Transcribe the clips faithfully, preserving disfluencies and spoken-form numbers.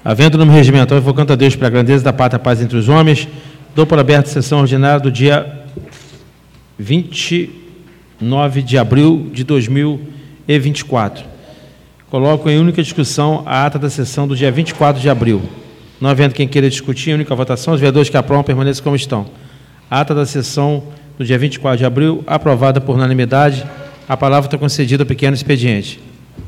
Havendo nome regimental, invocando a Deus pela grandeza da pátria, a paz entre os homens, dou por aberta a sessão ordinária do dia vinte e nove de abril de dois mil e vinte e quatro. Coloco em única discussão a ata da sessão do dia vinte e quatro de abril. Não havendo quem queira discutir, em única votação, os vereadores que aprovam permaneçam como estão. A ata da sessão do dia vinte e quatro de abril, aprovada por unanimidade. A palavra está concedida ao pequeno expediente.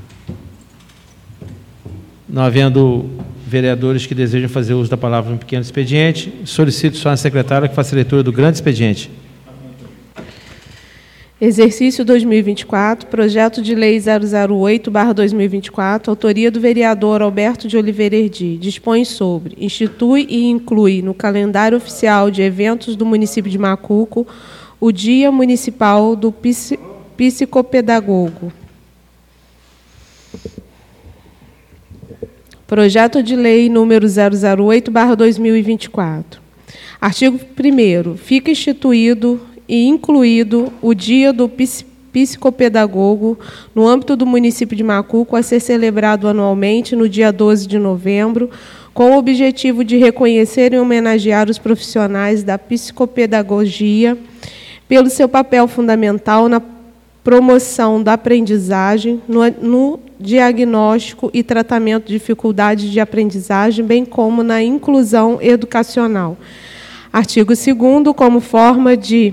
Não havendo vereadores que desejam fazer uso da palavra no pequeno expediente, solicito só a secretária que faça a leitura do grande expediente. Exercício dois mil e vinte e quatro, projeto de lei zero zero oito barra dois mil e vinte e quatro, autoria do vereador Alberto de Oliveira Erdi, dispõe sobre, institui e inclui no calendário oficial de eventos do município de Macuco o Dia Municipal do Psicopedagogo. Projeto de lei número zero zero oito barra dois mil e vinte e quatro. Artigo primeiro. Fica instituído e incluído o Dia do Psicopedagogo no âmbito do município de Macuco, a ser celebrado anualmente no dia doze de novembro, com o objetivo de reconhecer e homenagear os profissionais da psicopedagogia pelo seu papel fundamental na promoção da aprendizagem, no, no diagnóstico e tratamento de dificuldades de aprendizagem, bem como na inclusão educacional. Artigo segundo, como forma de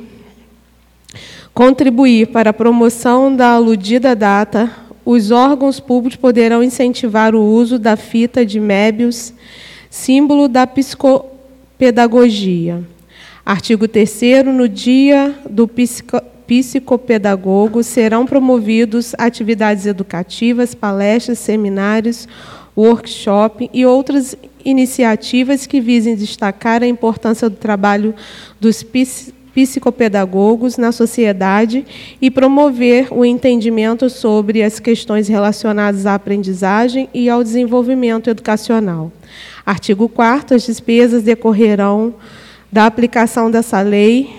contribuir para a promoção da aludida data, os órgãos públicos poderão incentivar o uso da fita de Mébius, símbolo da psicopedagogia. Artigo terceiro, no dia do psico, psicopedagogo, serão promovidos atividades educativas, palestras, seminários, workshop e outras iniciativas que visem destacar a importância do trabalho dos psicólogos, psicopedagogos na sociedade e promover o entendimento sobre as questões relacionadas à aprendizagem e ao desenvolvimento educacional. Artigo quarto, as despesas decorrerão da aplicação dessa lei,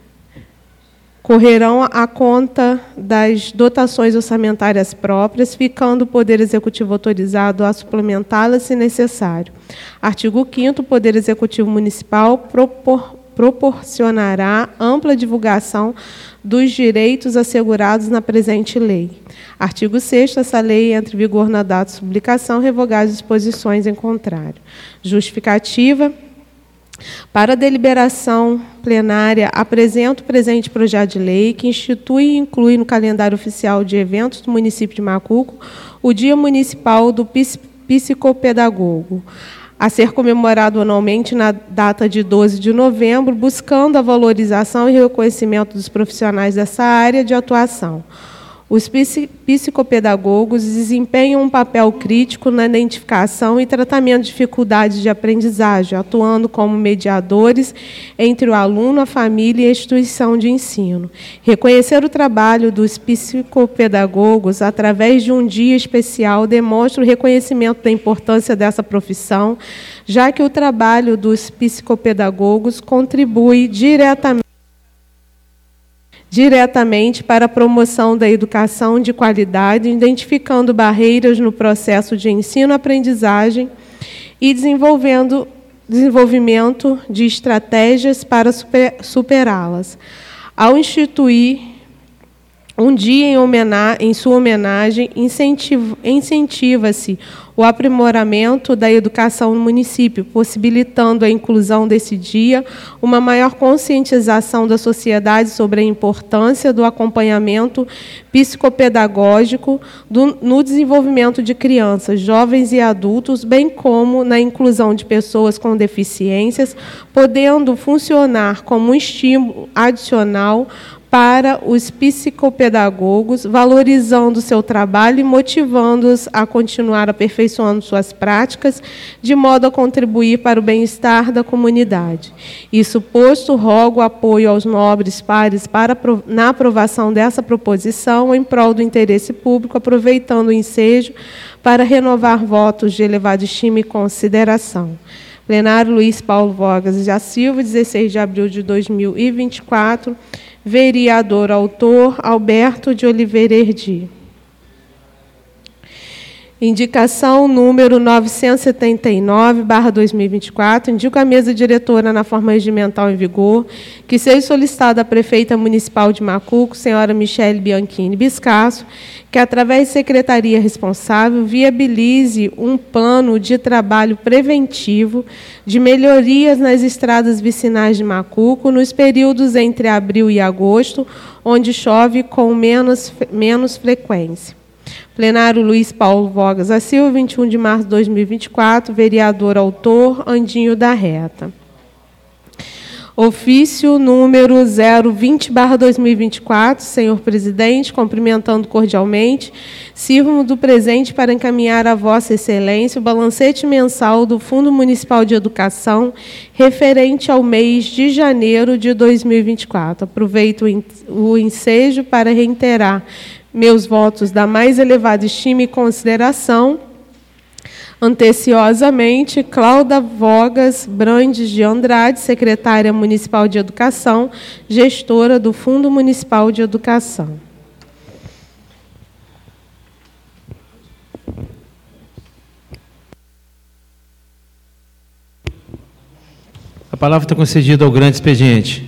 correrão à conta das dotações orçamentárias próprias, ficando o Poder Executivo autorizado a suplementá-las se necessário. Artigo quinto, o Poder Executivo Municipal propor proporcionará ampla divulgação dos direitos assegurados na presente lei. Artigo sexto, essa lei entra em vigor na data de publicação, revogadas as disposições em contrário. Justificativa. Para a deliberação plenária, apresento o presente projeto de lei, que institui e inclui no calendário oficial de eventos do município de Macuco o Dia Municipal do Psicopedagogo, a ser comemorado anualmente na data de doze de novembro, buscando a valorização e reconhecimento dos profissionais dessa área de atuação. Os psicopedagogos desempenham um papel crítico na identificação e tratamento de dificuldades de aprendizagem, atuando como mediadores entre o aluno, a família e a instituição de ensino. Reconhecer o trabalho dos psicopedagogos através de um dia especial demonstra o reconhecimento da importância dessa profissão, já que o trabalho dos psicopedagogos contribui diretamente diretamente para a promoção da educação de qualidade, identificando barreiras no processo de ensino-aprendizagem e desenvolvendo desenvolvimento de estratégias para super, superá-las. Ao instituir um dia em, homenagem, em sua homenagem, incentiva, incentiva-se o aprimoramento da educação no município, possibilitando a inclusão desse dia, uma maior conscientização da sociedade sobre a importância do acompanhamento psicopedagógico do, no desenvolvimento de crianças, jovens e adultos, bem como na inclusão de pessoas com deficiências, podendo funcionar como um estímulo adicional para os psicopedagogos, valorizando seu trabalho e motivando-os a continuar aperfeiçoando suas práticas, de modo a contribuir para o bem-estar da comunidade. Isso posto, rogo apoio aos nobres pares para, na aprovação dessa proposição, em prol do interesse público, aproveitando o ensejo para renovar votos de elevada estima e consideração. Plenário Luiz Paulo Vogas da Silva, dezesseis de abril de dois mil e vinte e quatro, vereador autor Alberto de Oliveira Erdi. Indicação número novecentos e setenta e nove, barra dois mil e vinte e quatro, indico à mesa diretora, na forma regimental em vigor, que seja solicitada à prefeita municipal de Macuco, senhora Michele Bianchini Biscasso, que, através de secretaria responsável, viabilize um plano de trabalho preventivo de melhorias nas estradas vicinais de Macuco nos períodos entre abril e agosto, onde chove com menos, menos frequência. Plenário Luiz Paulo Vogas da Silva, vinte e um de março de dois mil e vinte e quatro, vereador autor Andinho da Reta. Ofício número zero vinte, barra dois mil e vinte e quatro, senhor presidente, cumprimentando cordialmente, sirvo-me do presente para encaminhar a vossa excelência o balancete mensal do Fundo Municipal de Educação referente ao mês de janeiro de dois mil e vinte e quatro. Aproveito o ensejo para reiterar meus votos da mais elevada estima e consideração. Anteciosamente, Cláudia Vogas Brandes de Andrade, secretária municipal de Educação, gestora do Fundo Municipal de Educação. A palavra está concedida ao grande expediente.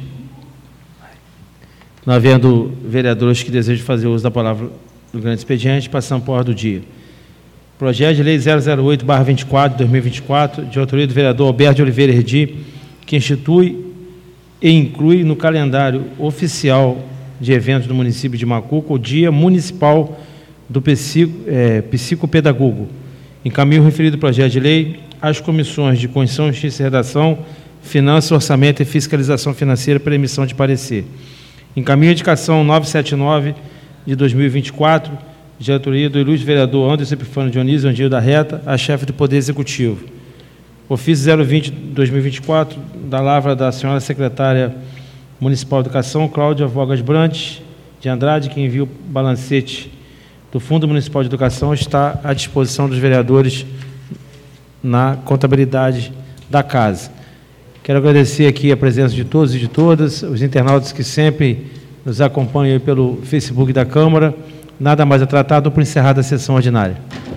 Não havendo vereadores que desejam fazer uso da palavra do grande expediente, passamos para a ordem do dia. Projeto de Lei zero zero oito, barra vinte e quatro, de dois mil e vinte e quatro, de autoria do vereador Alberto de Oliveira Herdi, que institui e inclui no calendário oficial de eventos do município de Macuco o Dia Municipal do Psico, é, Psicopedagogo. Encaminho o referido projeto de lei às comissões de Constituição, Justiça e Redação, Finanças, Orçamento e Fiscalização Financeira para emissão de parecer. Encaminho a indicação novecentos e setenta e nove de dois mil e vinte e quatro, de autoria do ilustre vereador Anderson Epifânio Dionísio Andinho da Reta, a chefe do Poder Executivo. Ofício zero vinte de dois mil e vinte e quatro, da lavra da senhora secretária municipal de Educação, Cláudia Vogas Brandes de Andrade, que envia o balancete do Fundo Municipal de Educação, está à disposição dos vereadores na contabilidade da casa. Quero agradecer aqui a presença de todos e de todas, os internautas que sempre nos acompanham pelo Facebook da Câmara. Nada mais a tratar, dou por encerrada a sessão ordinária.